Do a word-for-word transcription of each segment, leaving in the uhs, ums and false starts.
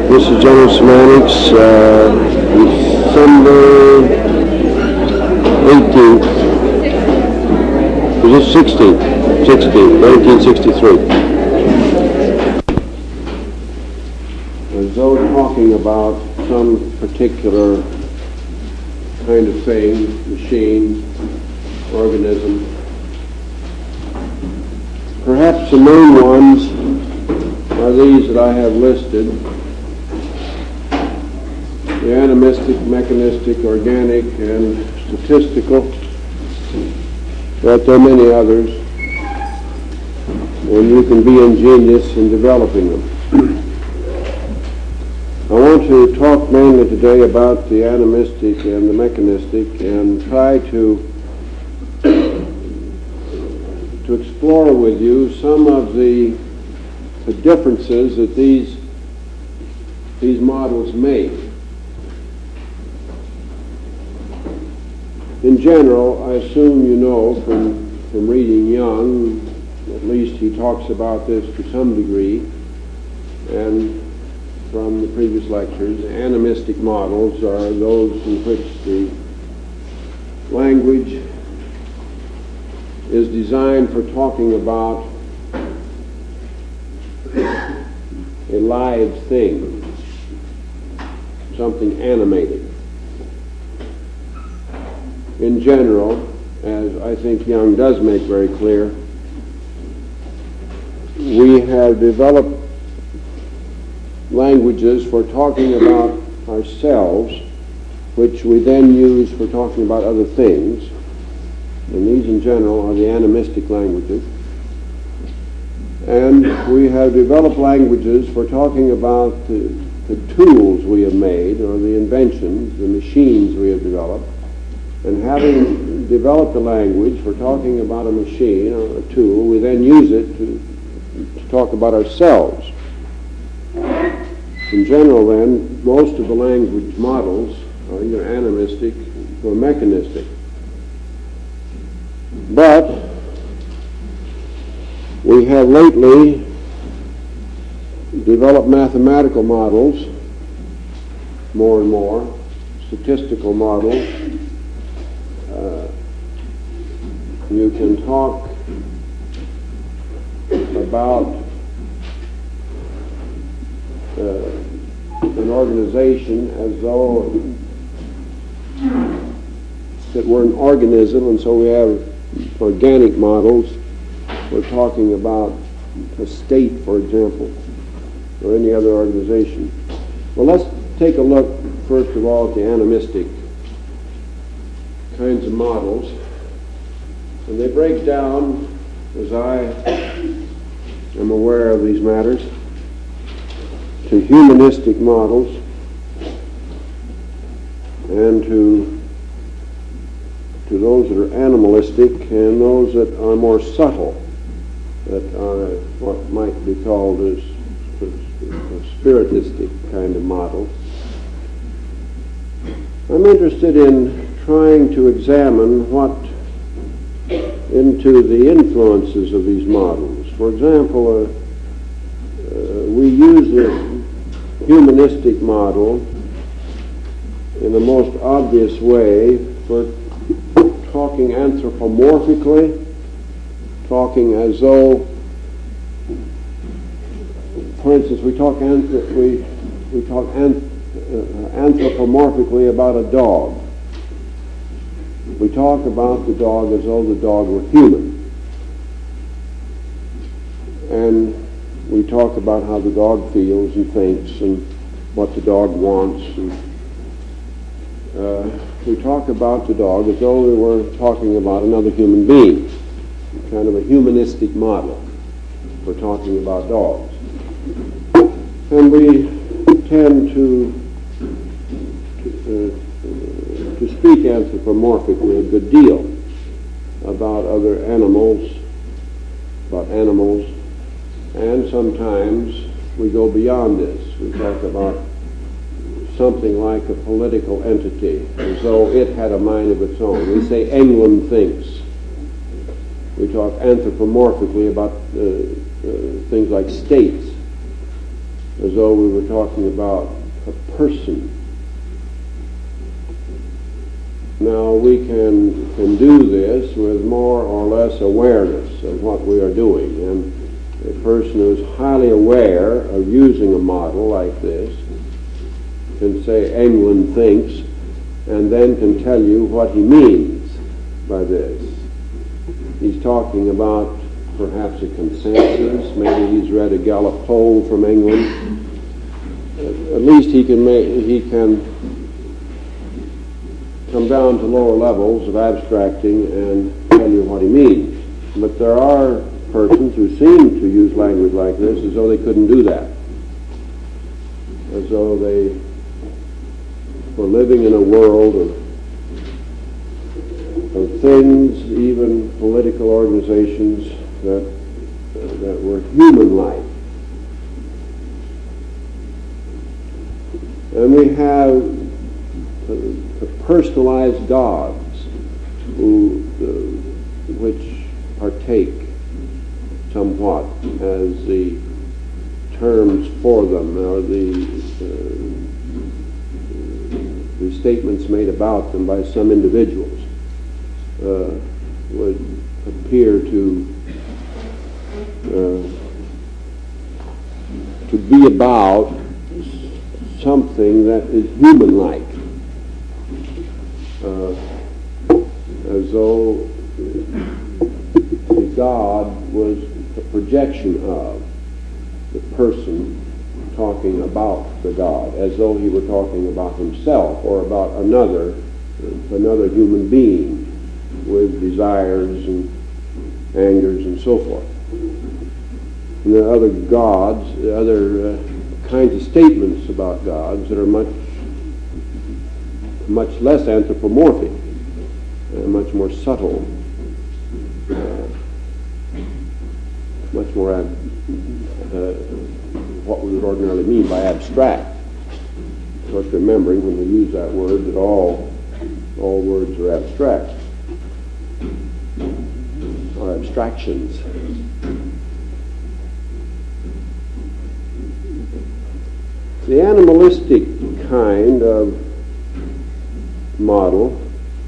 This is General Semantics, uh, December eighteenth, is it sixteenth? sixteenth, nineteen sixty-three. As though talking about some particular kind of thing, machine, organism. Perhaps the main ones are these that I have listed: the animistic, mechanistic, organic, and statistical. But there are many others, and you can be ingenious in developing them. I want to talk mainly today about the animistic and the mechanistic, and try to to explore with you some of the, the differences that these these models make. In general, I assume you know from, from reading Young, at least he talks about this to some degree, and from the previous lectures, animistic models are those in which the language is designed for talking about a live thing, something animated. In general, as I think Young does make very clear, we have developed languages for talking about ourselves, which we then use for talking about other things. And these in general are the animistic languages. And we have developed languages for talking about the, the tools we have made, or the inventions, the machines we have developed. And having developed a language for talking about a machine or a tool, we then use it to, to talk about ourselves. In general, then, most of the language models are either animistic or mechanistic. But we have lately developed mathematical models, more and more, statistical models. Uh, you can talk about uh, an organization as though it were an organism, and so we have organic models. We're talking about a state, for example, or any other organization. Well, let's take a look, first of all, at the animistic kinds of models. And they break down, as I am aware of these matters, to humanistic models and to to those that are animalistic and those that are more subtle, that are what might be called as a spiritistic kind of model. I'm interested in trying to examine what into the influences of these models. For example, uh, uh, we use the humanistic model in the most obvious way for talking anthropomorphically, talking as though, for instance, we talk anth- we we talk anth- uh, anthropomorphically about a dog. We talk about the dog as though the dog were human, and we talk about how the dog feels and thinks and what the dog wants. And, uh, we talk about the dog as though we were talking about another human being, kind of a humanistic model for talking about dogs. And we tend to, to, uh, to speak anthropomorphically a good deal about other animals, about animals, and sometimes we go beyond this. We talk about something like a political entity, as though it had a mind of its own. We say England thinks. We talk anthropomorphically about uh, uh, things like states. as though we were talking about a person. Now, we can, can do this with more or less awareness of what we are doing. And a person who is highly aware of using a model like this can say, England thinks, and then can tell you what he means by this. He's talking about perhaps a consensus. Maybe he's read a Gallup poll from England. At least he can make, he can come down to lower levels of abstracting and tell you what he means. But there are persons who seem to use language like this as though they couldn't do that, as though they were living in a world of, of things, even political organizations that, uh, that were human-like. And we have uh, the personalized gods who, uh, which partake somewhat as the terms for them, or the, uh, the statements made about them by some individuals uh, would appear to uh, to be about something that is human-like, uh, as though the God was a projection of the person talking about the God, as though he were talking about himself or about another, another human being with desires and angers and so forth. And there are other gods, other uh, kinds of statements about gods that are much, much less anthropomorphic, and much more subtle, uh, much more ab- uh, what we would ordinarily mean by abstract. Of course, remembering when we use that word that all all words are abstract, or abstractions. The animalistic kind of model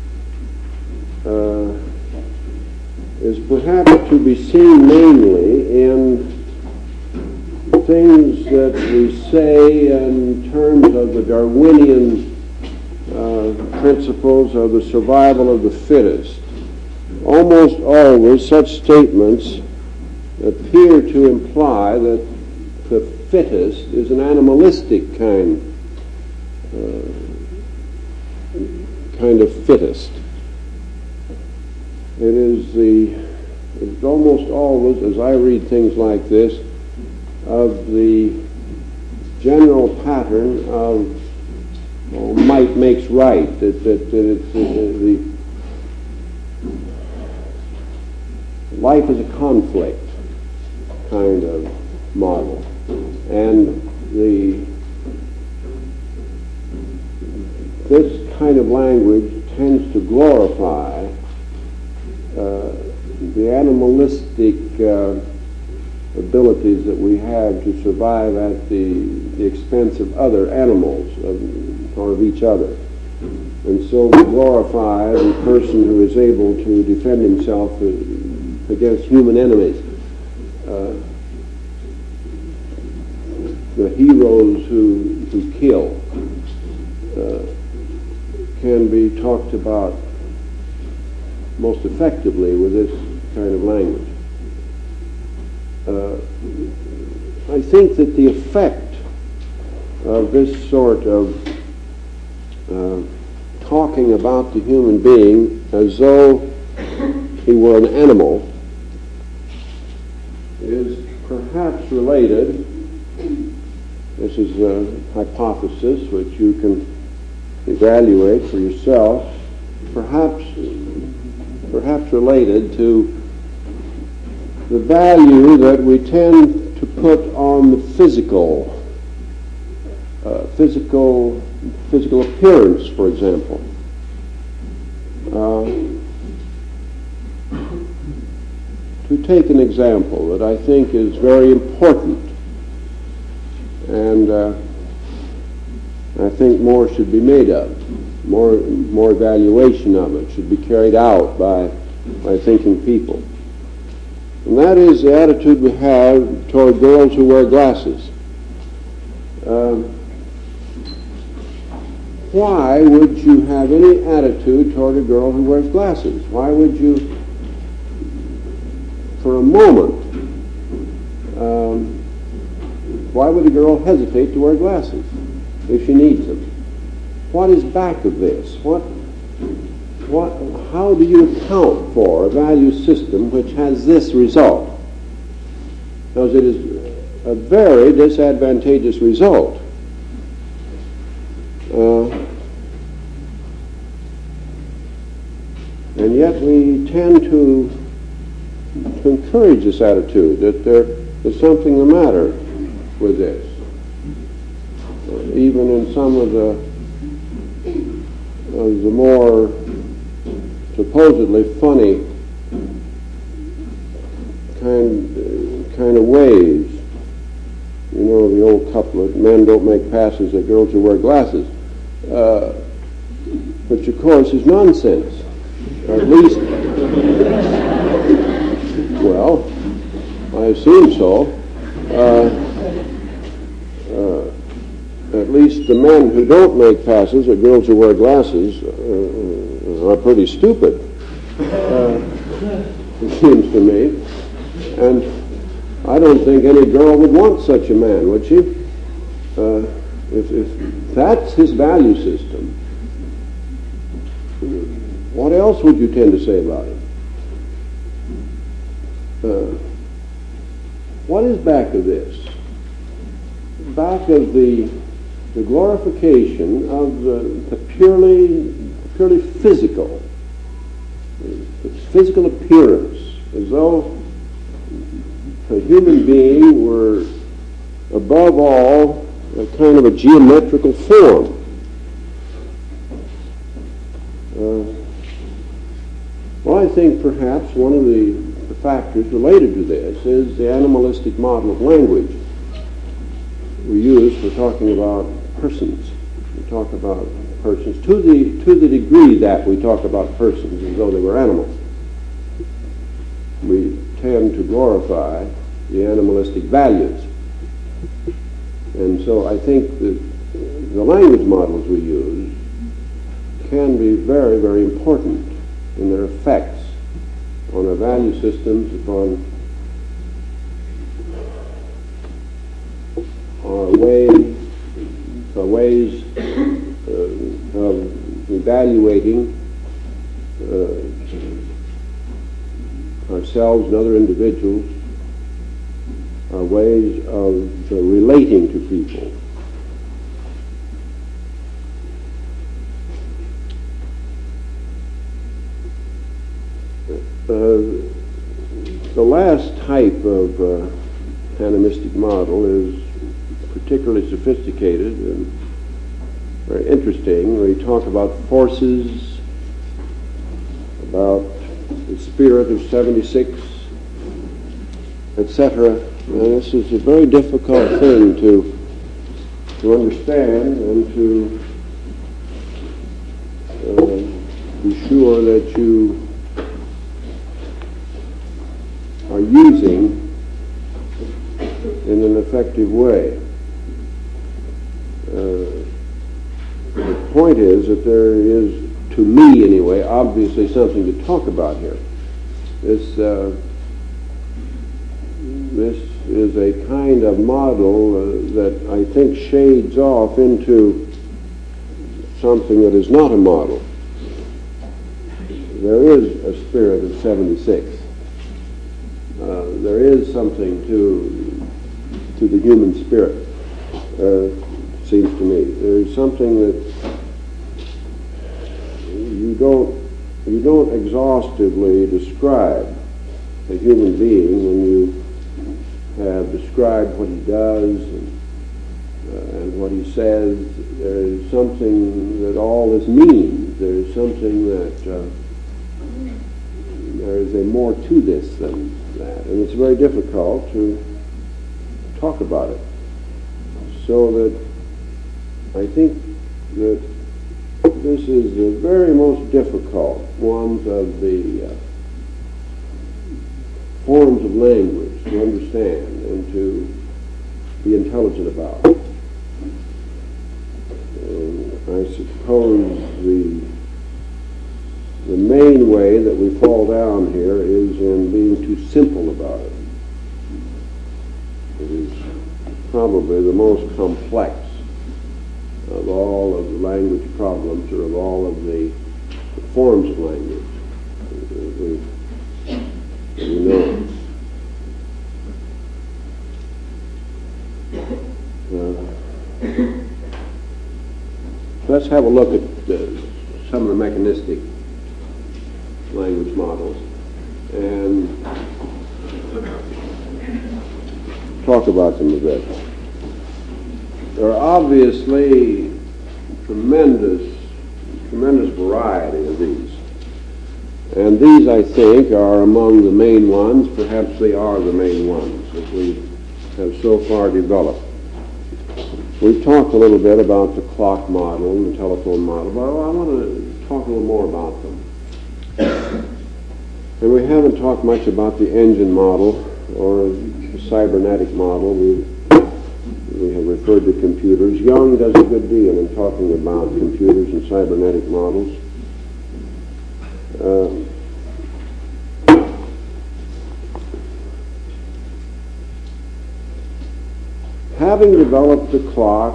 uh, is perhaps to be seen mainly in things that we say in terms of the Darwinian uh, principles of the survival of the fittest. Almost always such statements appear to imply that the fittest is an animalistic kind uh, kind of fittest. It is the it's almost always, as I read things like this, of the general pattern of well, might makes right, that, that, that it's, uh, the life is a conflict kind of model, and the this kind of language tends to glorify uh, the animalistic uh, abilities that we have to survive at the, the expense of other animals of, or of each other. And so we glorify the person who is able to defend himself against human enemies. Uh, the heroes who, who kill uh, can be talked about most effectively with this kind of language. Uh, I think that the effect of this sort of uh, talking about the human being as though he were an animal is perhaps related, this is a hypothesis which you can evaluate for yourself, perhaps, perhaps related to the value that we tend to put on the physical, uh, physical, physical appearance, for example. Uh, to take an example that I think is very important and uh, I think more should be made of. More, more evaluation of it should be carried out by, by thinking people. And that is the attitude we have toward girls who wear glasses. Uh, why would you have any attitude toward a girl who wears glasses? Why would you, for a moment, um, why would a girl hesitate to wear glasses if she needs them? What is back of this? What, what, how do you account for a value system which has this result? Because it is a very disadvantageous result. Uh, and yet we tend to, to encourage this attitude that there is something the matter with this. Uh, even in some of the, of the more supposedly funny kind, kind of ways. You know, the old couplet, men don't make passes at girls who wear glasses. Uh, which of course is nonsense, or at least, well, I assume so. Uh, uh, at least the men who don't make passes at girls who wear glasses uh, are pretty stupid, uh, it seems to me. And I don't think any girl would want such a man, would she? Uh, if, if that's his value system, what else would you tend to say about him? Uh, what is back of this? Back of the, the glorification of the, the purely, purely physical, the physical appearance, as though a human being were above all a kind of a geometrical form. Uh, well, I think perhaps one of the, the factors related to this is the animalistic model of language we use for talking about persons. We talk about persons to the to the degree that we talk about persons as though they were animals. We tend to glorify the animalistic values. And so I think that the language models we use can be very, very important in their effects on our value systems, upon our way, our ways uh, of evaluating uh, ourselves and other individuals, our ways of uh, relating to people. Uh, the last type of uh, animistic model is particularly sophisticated and very interesting. We talk about forces, about the spirit of seventy-six, et cetera. And this is a very difficult thing to to understand and to uh, be sure that you are using in an effective way. Uh, the point is that there is, to me anyway, obviously something to talk about here. This uh, this is a kind of model uh, that I think shades off into something that is not a model. There is a spirit of seventy-six. Uh, there is something to to the human spirit, uh, seems to me. There's something that you don't you don't exhaustively describe a human being when you have described what he does and, uh, and what he says. There's something that all this means. There's something that uh, there is a more to this than that, and it's very difficult to talk about it. so that I think that this is the very most difficult ones of the uh, forms of language to understand and to be intelligent about. And I suppose the the main way that we fall down here is in being too simple about it. It is probably the most complex of all of the language problems, or of all of the forms of language that we, that we know. Uh, let's have a look at uh, some of the mechanistic language models and talk about them a bit. There are obviously tremendous, tremendous variety of these. And these, I think, are among the main ones. Perhaps they are the main ones that we have so far developed. We've talked a little bit about the clock model and the telephone model, but I want to talk a little more about them. And we haven't talked much about the engine model or the cybernetic model. We, we have referred to computers. Young does a good deal in talking about computers and cybernetic models. Uh, having developed the clock,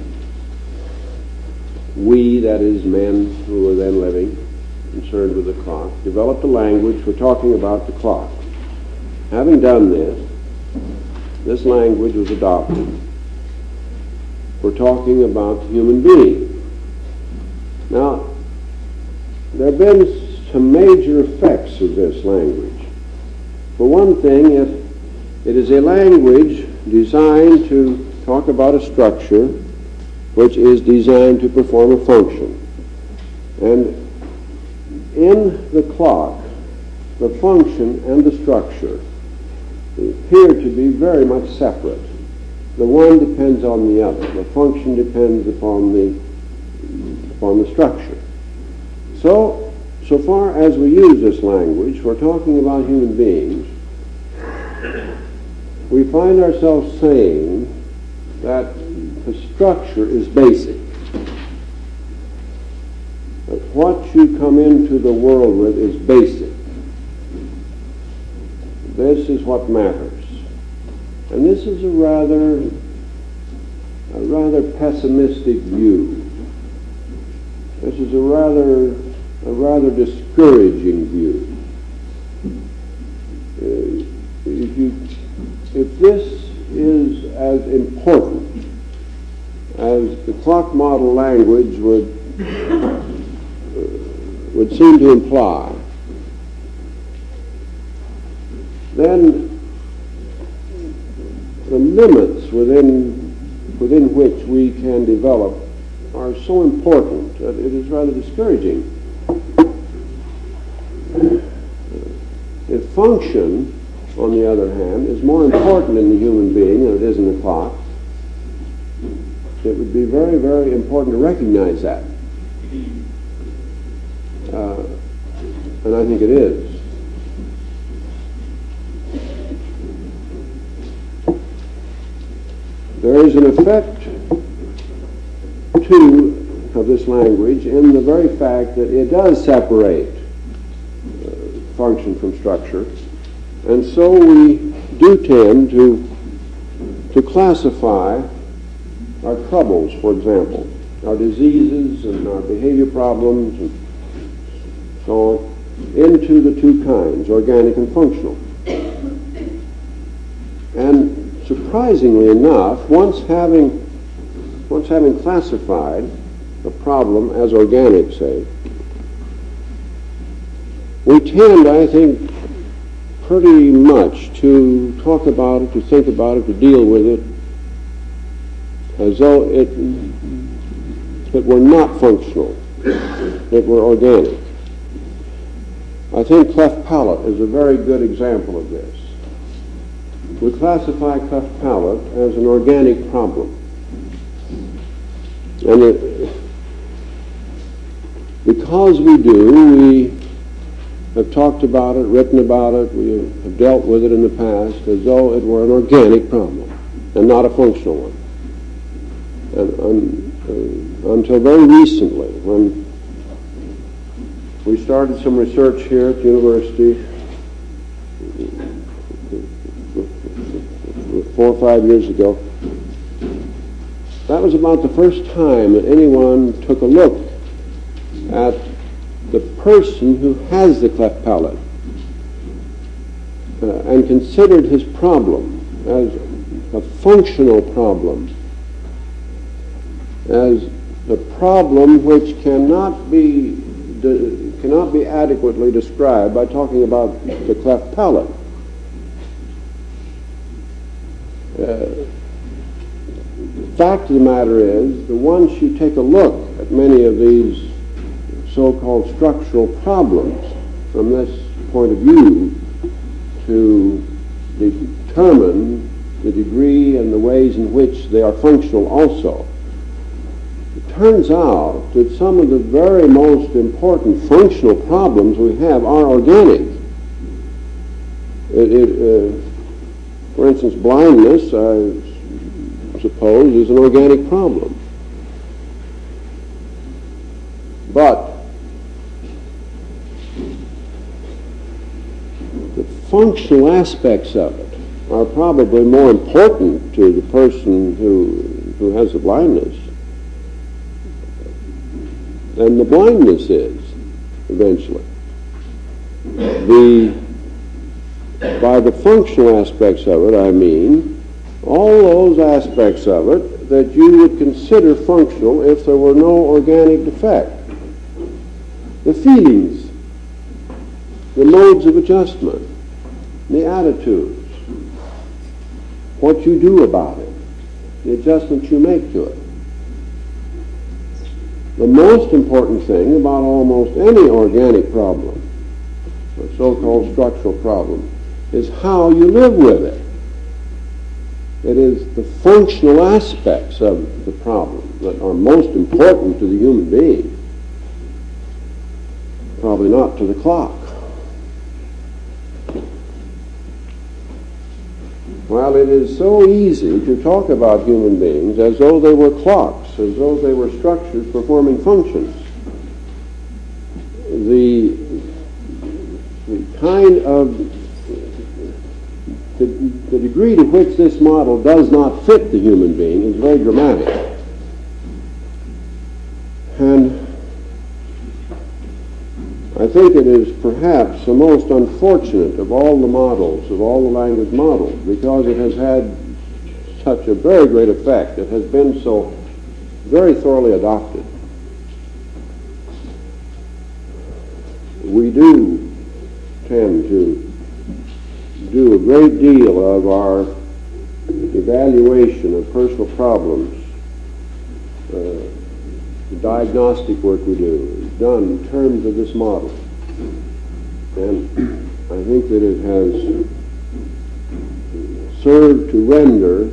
we, that is men who were then living, concerned with the clock, developed a language for talking about the clock. Having done this, this language was adopted for talking about the human being. Now, there have been some major effects of this language. For one thing, it, it is a language designed to talk about a structure which is designed to perform a function. And in the clock, the function and the structure appear to be very much separate. The one depends on the other. The function depends upon the, upon the structure. So, so far as we use this language for talking about human beings, we find ourselves saying that the structure is basic. That what you come into the world with is basic. This is what matters. And this is a rather, a rather pessimistic view. This is a rather, a rather discouraging view. Uh, if you, if this is as important as the clock model language would uh, would seem to imply, then the limits within within which we can develop are so important that it is rather discouraging. The function, on the other hand, is more important in the human being than it is in the clock. It would be very, very important to recognize that. Uh, and I think it is. There is an effect, too, of this language in the very fact that it does separate uh, function from structure, and so we do tend to, to classify our troubles, for example, our diseases and our behavior problems and so on, into the two kinds, organic and functional. And surprisingly enough, once having once having classified a problem as organic, say, we tend, I think, pretty much to talk about it, to think about it, to deal with it as though it, it were not functional, it were organic. I think cleft palate is a very good example of this. We classify cleft palate as an organic problem. And it, because we do, we have talked about it, written about it, we have dealt with it in the past as though it were an organic problem and not a functional one. And un, uh, until very recently, when we started some research here at the university four or five years ago, that was about the first time that anyone took a look at the person who has the cleft palate uh, and considered his problem as a functional problem, as a problem which cannot be de- cannot be adequately described by talking about the cleft palate. Uh, the fact of the matter is that once you take a look at many of these so-called structural problems from this point of view to determine the degree and the ways in which they are functional also, it turns out that some of the very most important functional problems we have are organic. It, it, uh, for instance, blindness, I suppose, is an organic problem. But the functional aspects of it are probably more important to the person who, who has the blindness than the blindness is, eventually. The, by the functional aspects of it, I mean all those aspects of it that you would consider functional if there were no organic defect. The feelings, the modes of adjustment, the attitudes, what you do about it, the adjustments you make to it. The most important thing about almost any organic problem, or so-called structural problem, is how you live with it. It is the functional aspects of the problem that are most important to the human being, probably not to the clock. Well, it is so easy to talk about human beings as though they were clocks, as though they were structures performing functions. The, the kind of, the, the degree to which this model does not fit the human being is very dramatic. And I think it is perhaps the most unfortunate of all the models, of all the language models, because it has had such a very great effect. It has been so very thoroughly adopted. We do tend to do a great deal of our evaluation of personal problems, uh, the diagnostic work we do, done in terms of this model. And I think that it has served to render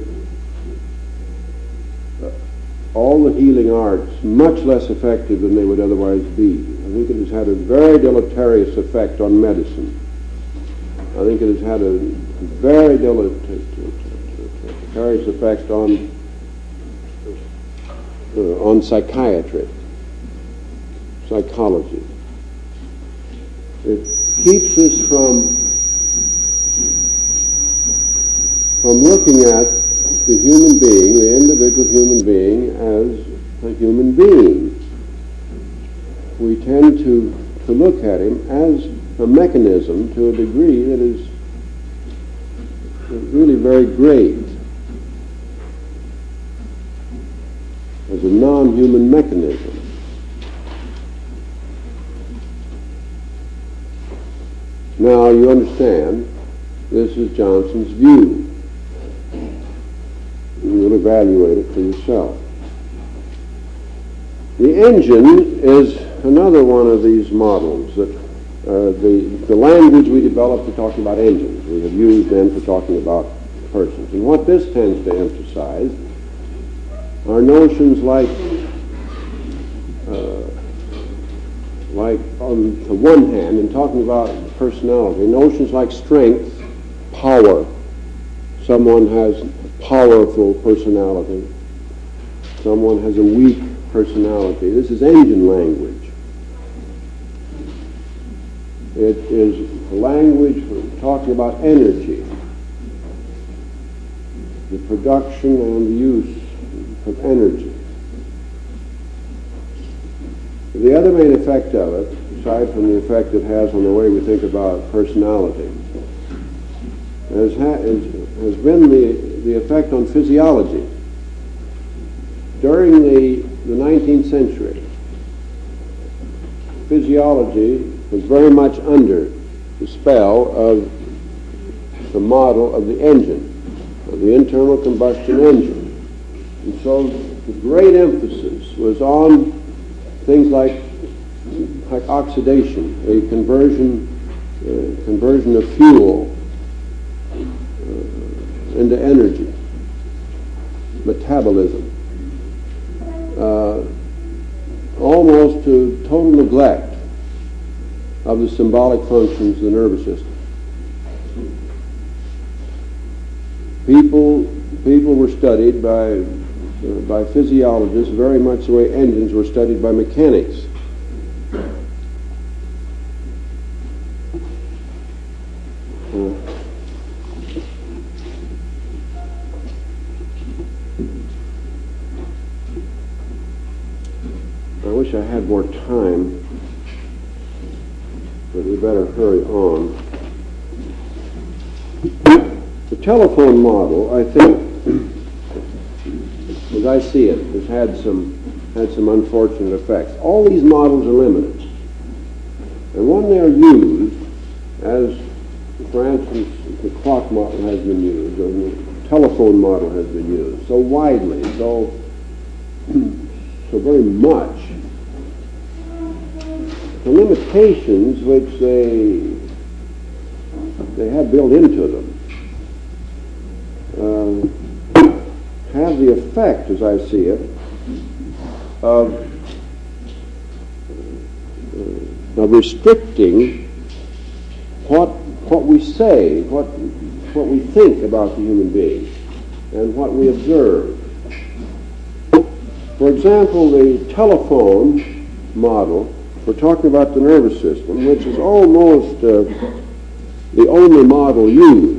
uh, all the healing arts much less effective than they would otherwise be. I think it has had a very deleterious effect on medicine. I think it has had a very deleterious effect on uh, on psychiatry, psychology. It keeps us from from looking at the human being, the individual human being, as a human being. We tend to, to look at him as a mechanism to a degree that is really very great, as a non-human mechanism. Now, you understand, this is Johnson's view. You will evaluate it for yourself. The engine is another one of these models that uh, the, the language we developed for talking about engines, we have used then for talking about persons. And what this tends to emphasize are notions like like, on the one hand, in talking about personality, notions like strength, power. Someone has a powerful personality. Someone has a weak personality. This is engine language. It is language for talking about energy, the production and the use of energy. The other main effect of it, aside from the effect it has on the way we think about personality, has, ha- is, has been the, the effect on physiology. During the, the nineteenth century, physiology was very much under the spell of the model of the engine, of the internal combustion engine. And so the great emphasis was on things like, like oxidation, a conversion, uh, conversion of fuel uh, into energy, metabolism, uh, almost to total neglect of the symbolic functions of the nervous system. People, people were studied by, uh, by physiologists very much the way engines were studied by mechanics. Uh, I wish I had more time, but we better hurry on. The telephone model, I think, as I see it, has had some had some unfortunate effects. All these models are limited, and when they are used, as for instance the clock model has been used, or the telephone model has been used so widely, so so very much, the limitations which they they have built into them uh, have the effect, as I see it, of, uh, of restricting what what we say, what what we think about the human being, and what we observe. For example, the telephone model, we're talking about the nervous system, which is almost uh, the only model used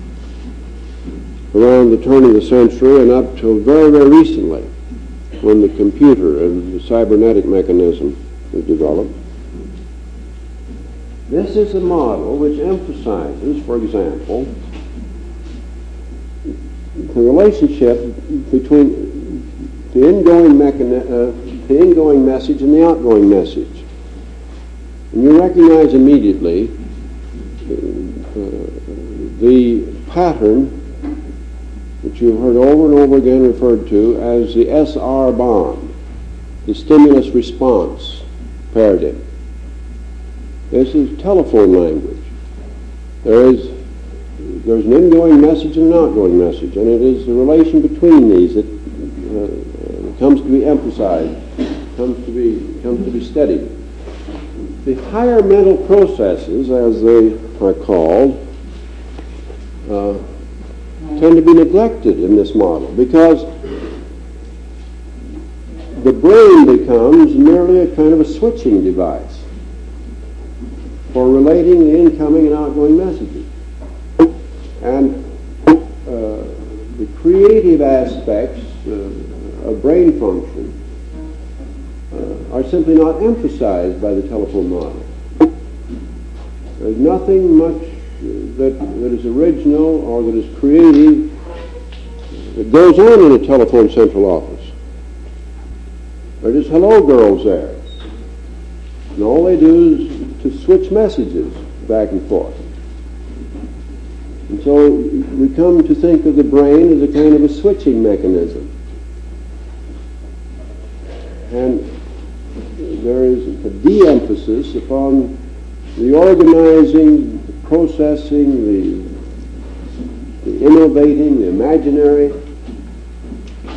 around the turn of the century and up till very, very recently, when the computer and the cybernetic mechanism was developed. This is a model which emphasizes, for example, the relationship between the ingoing, mechani- uh, the ingoing message and the outgoing message. And you recognize immediately uh, the pattern which you've heard over and over again referred to as the S R bond, the stimulus response paradigm. This is telephone language. There is there's an ingoing message and an outgoing message, and it is the relation between these that uh, comes to be emphasized, comes to be comes to be studied. The higher mental processes, as they are called, uh, tend to be neglected in this model because the brain becomes merely a kind of a switching device for relating the incoming and outgoing messages. And uh, the creative aspects uh, of brain function uh, are simply not emphasized by the telephone model. There's nothing much that, that is original or that is creative that goes on in a telephone central office. There are just hello girls there. And all they do is to switch messages back and forth. And so we come to think of the brain as a kind of a switching mechanism. And there is a de-emphasis upon the organizing, the processing, the, the innovating, the imaginary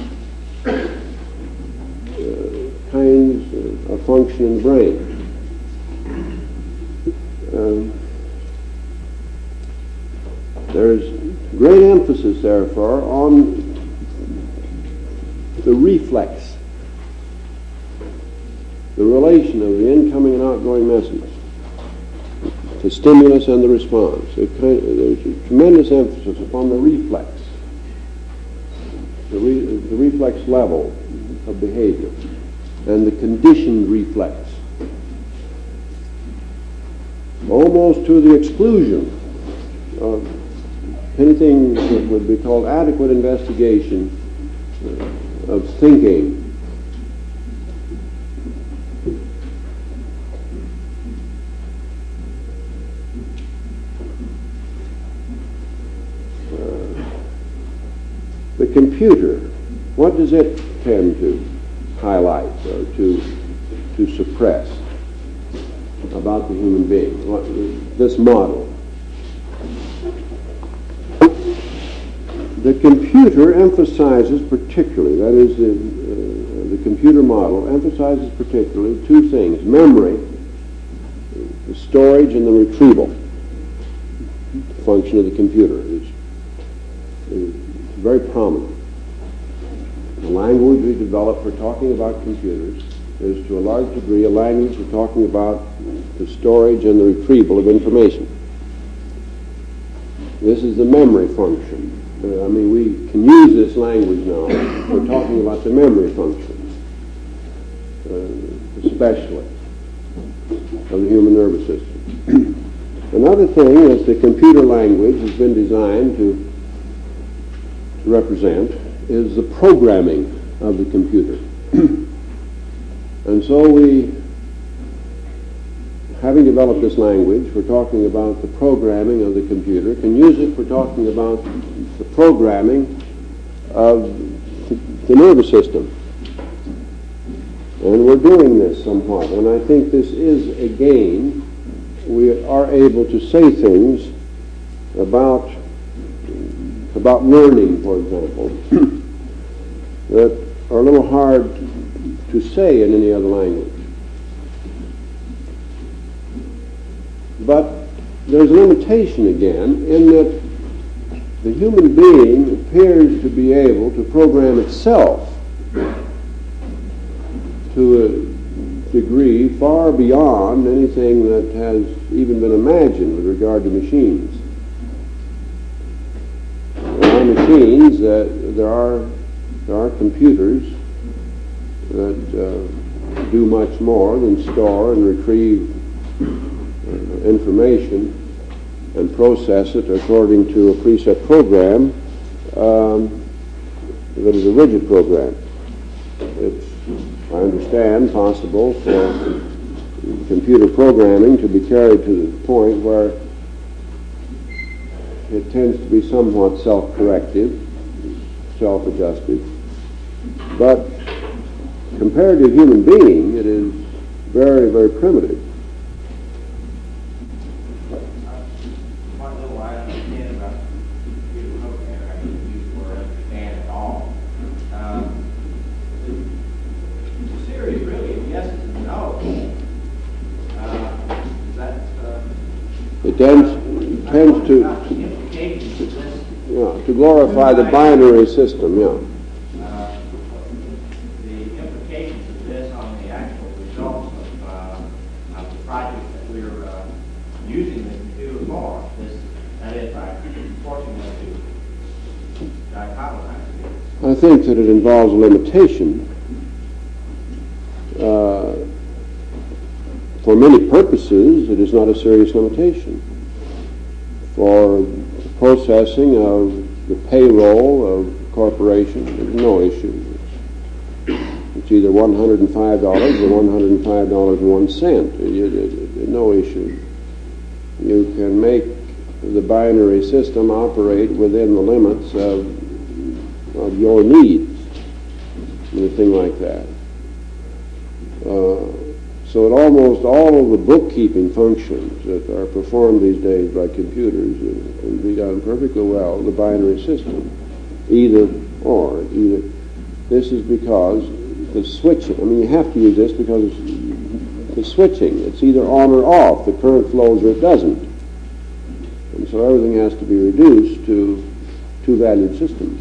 uh, kinds of function in the brain. great emphasis, therefore, on the reflex, the relation of the incoming and outgoing message, the stimulus and the response. It kind of, there's a tremendous emphasis upon the reflex, the, re, the reflex level of behavior, and the conditioned reflex, almost to the exclusion of anything that would be called adequate investigation uh, of thinking. Uh, the computer, what does it tend to highlight or to to suppress about the human being? What, this model. The computer emphasizes particularly, that is, the, uh, the computer model emphasizes particularly two things: memory, the storage, and the retrieval function of the computer is, is very prominent. The language we develop for talking about computers is to a large degree a language for talking about the storage and the retrieval of information. This is the memory function. Uh, I mean, we can use this language now for talking about the memory function, uh, especially of the human nervous system. Another thing that the computer language has been designed to, to represent is the programming of the computer. And so we, having developed this language for talking about the programming of the computer, can use it for talking about the programming of the nervous system. And we're doing this somewhat, and I think this is a gain. We are able to say things about, about learning, for example, that are a little hard to say in any other language. But there's a limitation again in that the human being appears to be able to program itself to a degree far beyond anything that has even been imagined with regard to machines. There are machines that there are there are computers that uh, do much more than store and retrieve uh, information and process it according to a preset program um, that is a rigid program. It's, I understand, possible for computer programming to be carried to the point where it tends to be somewhat self-corrective, self-adjustive. But compared to a human being, it is very, very primitive. It tends, tends to, to, yeah, to glorify the binary system, yeah. Uh, the implications of this on the actual results of, uh, of the project that we're uh, using the computer for, this, that is, by forcing them to dichotomize it. I think that it involves a limitation. Uh, For many purposes, it is not a serious limitation. For processing of the payroll of a corporation, there's no issue. It's either one hundred five dollars or one hundred five dollars and one cent. No issue. You can make the binary system operate within the limits of, of your needs, anything like that. Uh, So that almost all of the bookkeeping functions that are performed these days by computers can be done perfectly well in the binary system, either or. Either. This is because the switching, I mean, you have to use this because the switching, it's either on or off. The current flows or it doesn't. And so everything has to be reduced to two-valued systems.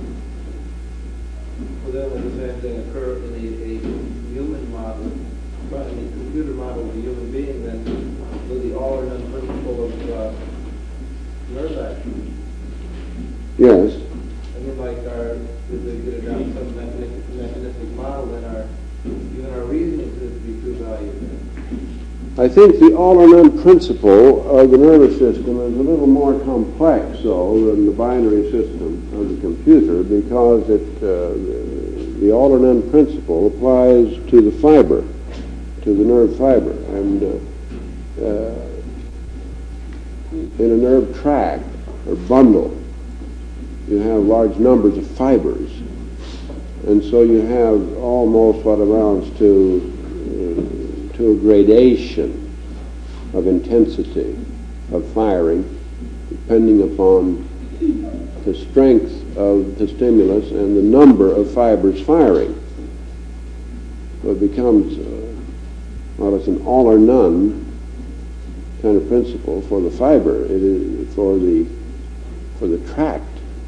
Well, then would the same thing occur in a, a human model, but in a computer model of a human being, then with the all or none principle of uh, nerve action? Yes. I mean, like our, if we could adopt some mechanistic, mechanistic model, then our, even our reasoning could be two-valued. I think the all or none principle of the nervous system is a little more complex, though, than the binary system of the computer, because it, uh, the, the all or none principle applies to the fiber, to the nerve fiber. And uh, uh, in a nerve tract or bundle, you have large numbers of fibers. And so you have almost what amounts to to a gradation of intensity of firing, depending upon the strength of the stimulus and the number of fibers firing. So it becomes, uh, well, it's an all or none kind of principle for the fiber. It is for the for the tract.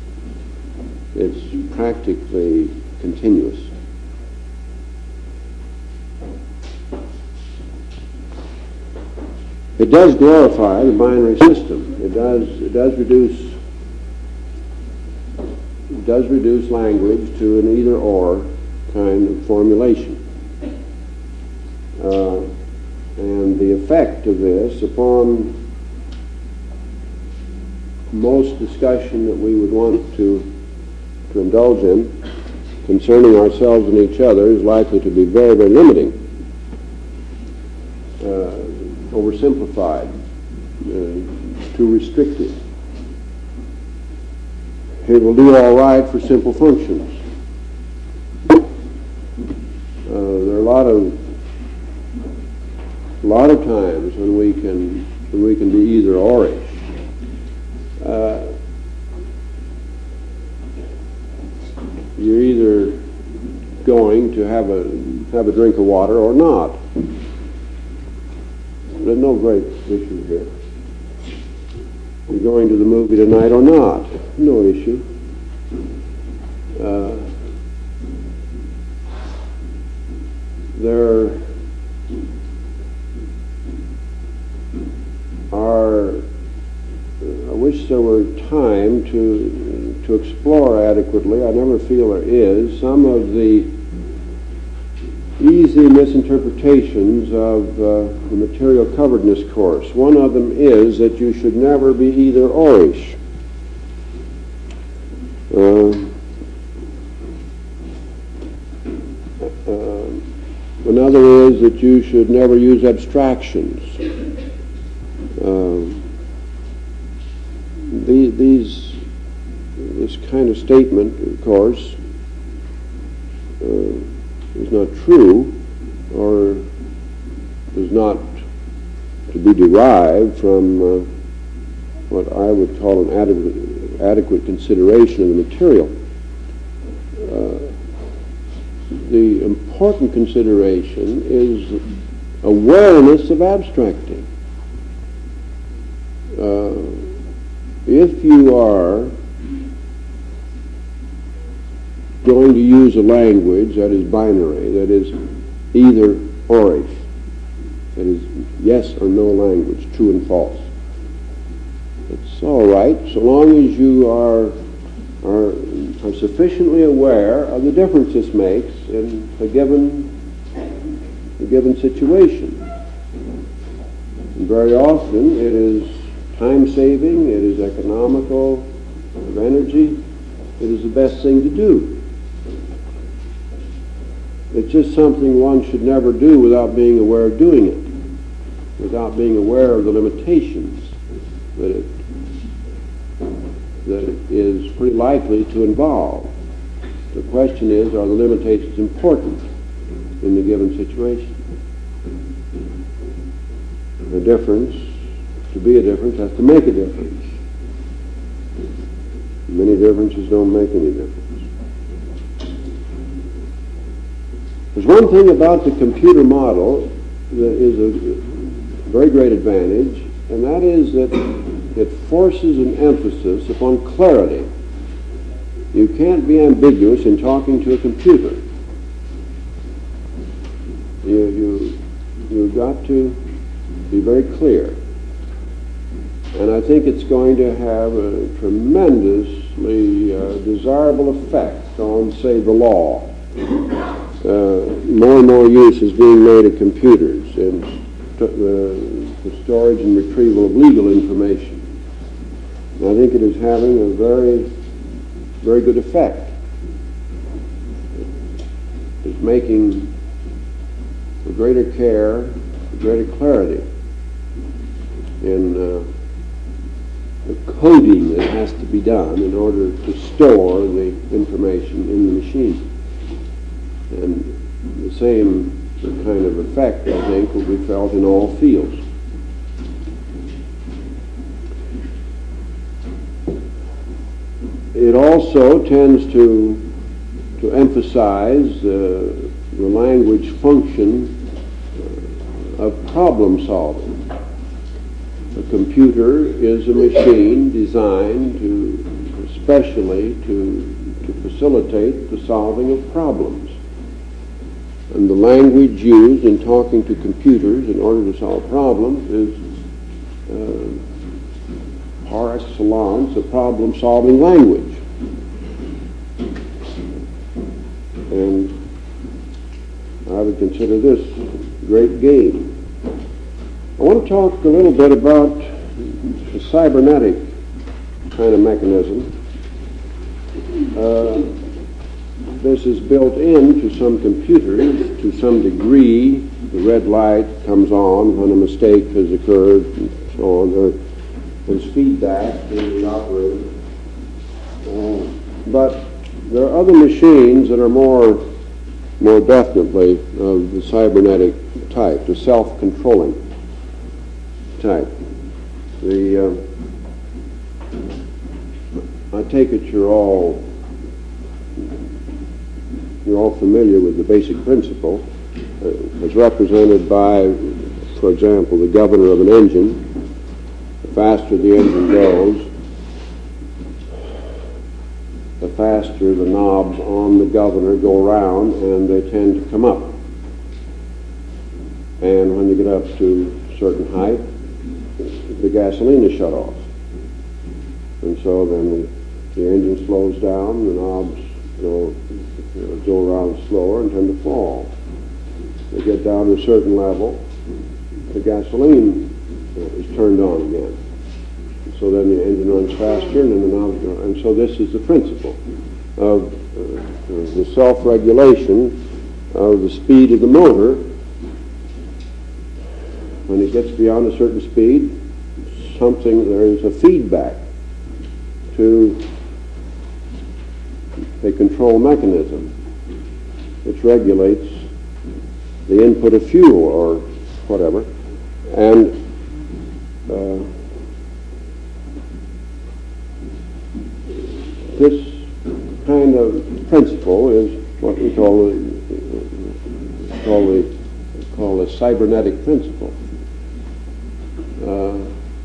It's practically continuous. It does glorify the binary system. It does. It does reduce. It does reduce language to an either-or kind of formulation. Uh, and the effect of this upon most discussion that we would want to to indulge in concerning ourselves and each other is likely to be very, very limiting. Uh, oversimplified, uh, too restrictive. It will do all right for simple functions. Uh, there are a lot of a lot of times when we can when we can be either orish. Uh, you're either going to have a have a drink of water or not. There's no great issue here. You're going to the movie tonight or not? No issue. Uh, there are, I wish there were time to, to explore adequately, I never feel there is, some of the easy misinterpretations of uh, the material covered in this course. One of them is that you should never be either orish. Uh, uh, another is that you should never use abstractions. Uh, the, these, this kind of statement, of course, uh, is not true, or is not to be derived from uh, what I would call an adequate, adequate consideration of the material. Uh, the important consideration is awareness of abstracting. Uh, if you are going to use a language that is binary, that is either orish, that is yes or no language, true and false. It's all right so long as you are, are, are sufficiently aware of the difference this makes in a given, a given situation. And very often it is time-saving, it is economical of energy, it is the best thing to do. It's just something one should never do without being aware of doing it, without being aware of the limitations that it, that it is pretty likely to involve. The question is, are the limitations important in the given situation? The difference, to be a difference, has to make a difference. Many differences don't make any difference. There's one thing about the computer model that is a very great advantage, and that is that it forces an emphasis upon clarity. You can't be ambiguous in talking to a computer. You, you, you've got to be very clear. And I think it's going to have a tremendously uh, desirable effect on, say, the law. Uh, more and more use is being made of computers in st- uh, the storage and retrieval of legal information. And I think it is having a very, very good effect. It's making for greater care, for greater clarity in uh, the coding that has to be done in order to store the information in the machine. And the same kind of effect, I think, will be felt in all fields. It also tends to, to emphasize uh, the language function uh, of problem solving. A computer is a machine designed to, especially to, to facilitate the solving of problems. And the language used in talking to computers in order to solve problems is uh, par excellence a problem-solving language. And I would consider this great game. I want to talk a little bit about the cybernetic kind of mechanism. Uh, this is built into some computers to some degree. The red light comes on when a mistake has occurred and so on. There, there's feedback in the operator. Uh, but there are other machines that are more, more definitely of the cybernetic type, the self-controlling type. The uh, I take it you're all you're all familiar with the basic principle uh, as represented by, for example, the governor of an engine. The faster the engine goes, the faster the knobs on the governor go around, and they tend to come up. And when you get up to a certain height, the gasoline is shut off. And so then the, the engine slows down, the knobs go, you know, go around slower and tend to fall. They get down to a certain level, the gasoline is turned on again. And so then the engine runs faster, and then the knobs go. And so this is the principle of uh, the self-regulation of the speed of the motor. When it gets beyond a certain speed, something, there is a feedback to a control mechanism which regulates the input of fuel or whatever. And uh, this kind of principle is what we call the, call the, call the cybernetic principle. Uh,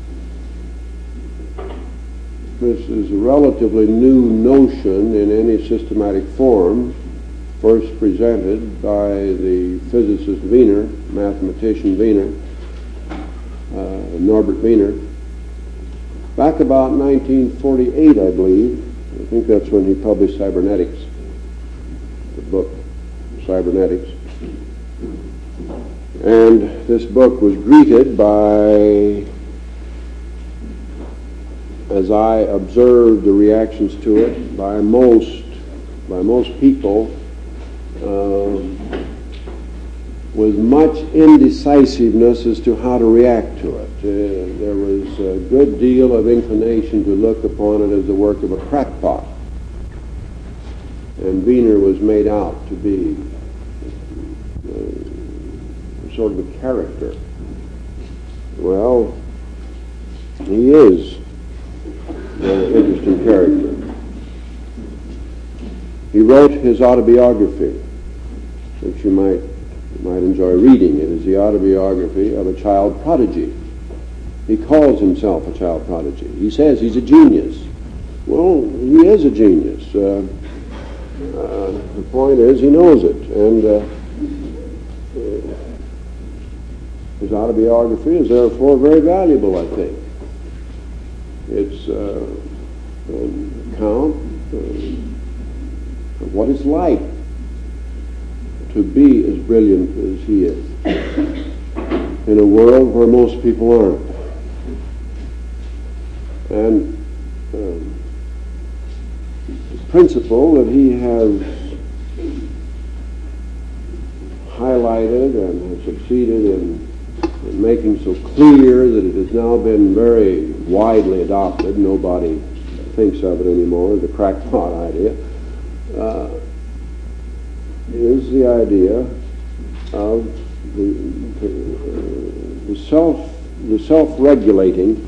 this is a relatively new notion in any systematic form, first presented by the physicist Wiener, mathematician Wiener, uh, Norbert Wiener, back about nineteen forty-eight, I believe. I think that's when he published Cybernetics, the book Cybernetics. And this book was greeted by, as I observed the reactions to it, by most, by most people, uh, with much indecisiveness as to how to react to it. Uh, there was a good deal of inclination to look upon it as the work of a crackpot. And Wiener was made out to be uh, sort of a character. Well, he is an interesting character. He wrote his autobiography, which you might you might enjoy reading. It is the autobiography of a child prodigy. He calls himself a child prodigy. He says he's a genius. Well, he is a genius. Uh, uh, the point is, he knows it, and uh, his autobiography is therefore very valuable, I think. It's uh, an account uh, of what it's like to be as brilliant as he is in a world where most people aren't. And um, the principle that he has highlighted and has succeeded in, in making so clear that it has now been very widely adopted, nobody thinks of it anymore, the crackpot idea, uh, is the idea of the, the, the self the self-regulating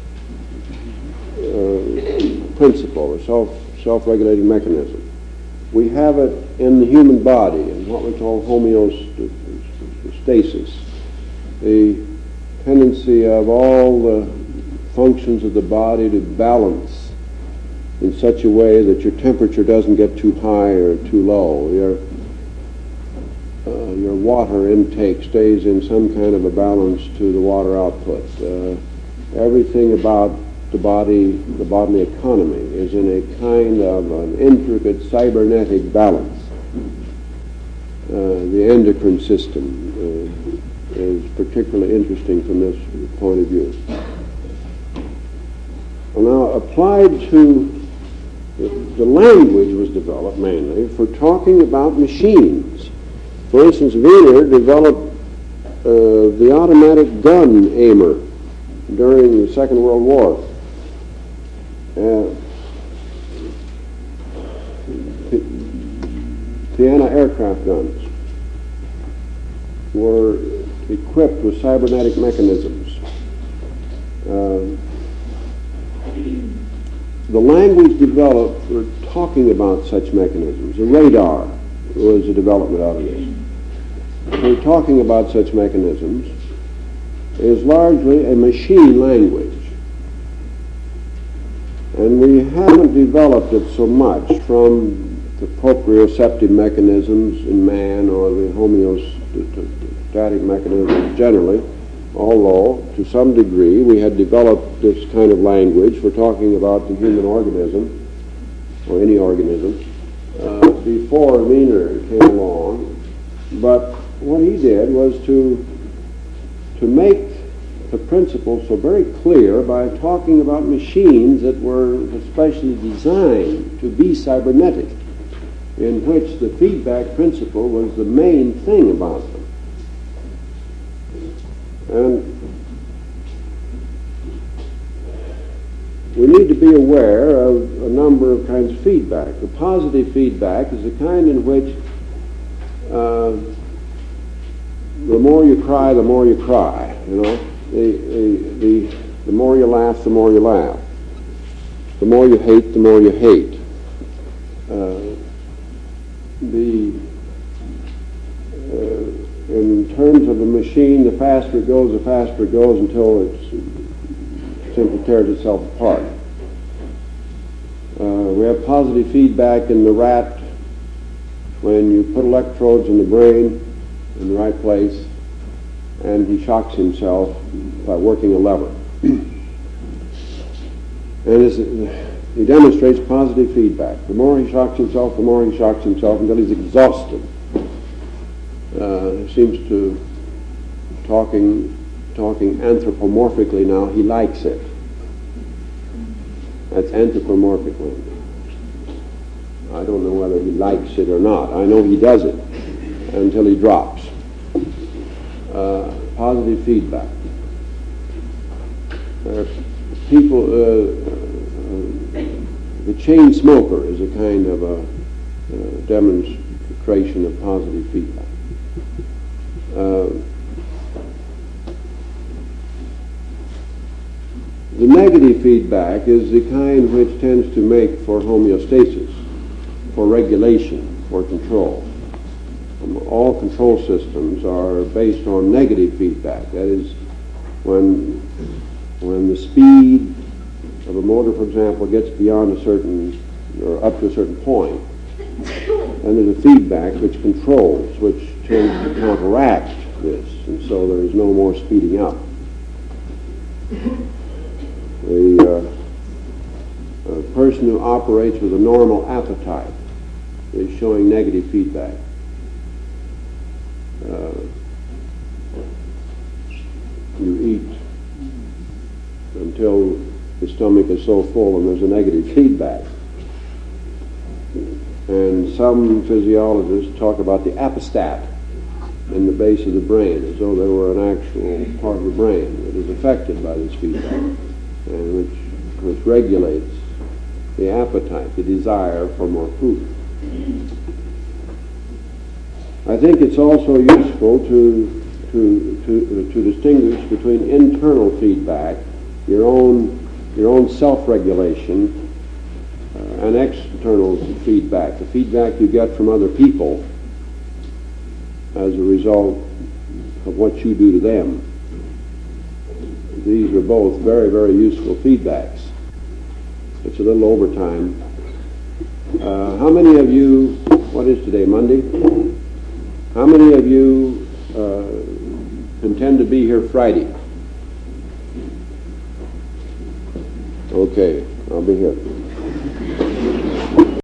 uh, principle, the self self-regulating mechanism. We have it in the human body in what we call homeostasis, the tendency of all the functions of the body to balance in such a way that your temperature doesn't get too high or too low. Your uh, your water intake stays in some kind of a balance to the water output. Uh, everything about the body, the bodily economy, is in a kind of an intricate cybernetic balance. Uh, the endocrine system uh, is particularly interesting from this point of view. Well, now, applied to the, the language was developed mainly for talking about machines. For instance, Wiener developed uh, the automatic gun aimer during the Second World War. Uh, Piana aircraft guns were equipped with cybernetic mechanisms. Uh, the language developed for talking about such mechanisms. The radar was a development out of this. For talking about such mechanisms is largely a machine language. And we haven't developed it so much from the proprioceptive mechanisms in man or the homeostatic mechanisms generally, although to some degree we had developed this kind of language for talking about the human organism, or any organism, uh, before Wiener came along. But what he did was to, to make the principle so very clear by talking about machines that were especially designed to be cybernetic, in which the feedback principle was the main thing about them. And we need to be aware of a number of kinds of feedback. The positive feedback is the kind in which uh, the more you cry, the more you cry, you know. The, the, the, the more you laugh, the more you laugh. The more you hate, the more you hate. Uh, the, uh, in terms of the machine, the faster it goes, the faster it goes until it simply tears itself apart. Uh, we have positive feedback in the rat when you put electrodes in the brain in the right place, and he shocks himself by working a lever. And as he demonstrates positive feedback. The more he shocks himself, the more he shocks himself until he's exhausted. Uh, he seems to, talking, talking anthropomorphically now, he likes it. That's anthropomorphic language. I don't know whether he likes it or not. I know he does it until he drops. Uh, positive feedback. Uh, people, uh, uh, the chain smoker is a kind of a uh, demonstration of positive feedback. Uh, the negative feedback is the kind which tends to make for homeostasis, for regulation, for control. All control systems are based on negative feedback. That is, when when the speed of a motor, for example, gets beyond a certain, or up to a certain point, and there's a feedback which controls, which tends to counteract this, and so there is no more speeding up. The uh, a person who operates with a normal appetite is showing negative feedback. Uh, you eat until the stomach is so full and there's a negative feedback. And some physiologists talk about the apostat in the base of the brain, as though there were an actual part of the brain that is affected by this feedback, and which, which regulates the appetite, the desire for more food. I think it's also useful to, to, to, to distinguish between internal feedback, your own, your own self-regulation, uh, and external feedback, the feedback you get from other people as a result of what you do to them. These are both very, very useful feedbacks. It's a little overtime. Uh, how many of you, what is today, Monday? How many of you uh, intend to be here Friday? Okay, I'll be here.